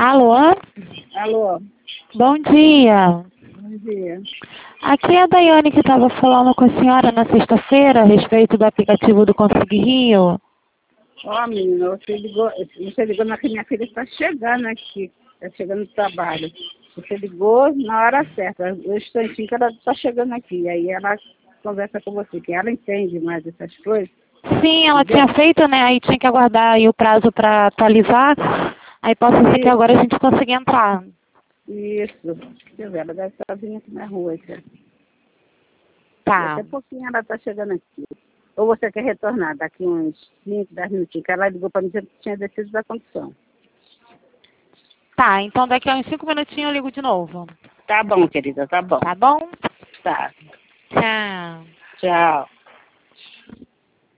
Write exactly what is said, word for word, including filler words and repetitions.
Alô? Alô? Bom dia. Bom dia. Aqui é a Daiane que estava falando com a senhora na sexta-feira a respeito do aplicativo do Consegui Rio. Ó, menina, você ligou, você ligou na que minha filha está chegando aqui, está chegando do trabalho. Você ligou na hora certa, o instantinho que ela está chegando aqui. Aí ela conversa com você, que ela entende mais essas coisas. Sim, ela Entendeu? tinha feito, né? Aí tinha que aguardar aí o prazo para atualizar. Aí posso dizer que Isso. agora a gente consegue entrar. Isso. Deixa eu ver, ela deve estar vindo aqui na rua. Já. Tá. Daqui a pouquinho ela está chegando aqui. Ou você quer retornar daqui uns cinco, dez minutinhos, que ela ligou para mim que tinha descido da condição. Tá, então daqui a uns cinco minutinhos eu ligo de novo. Tá bom, querida, tá bom. Tá bom? Tá. Tchau. Tchau.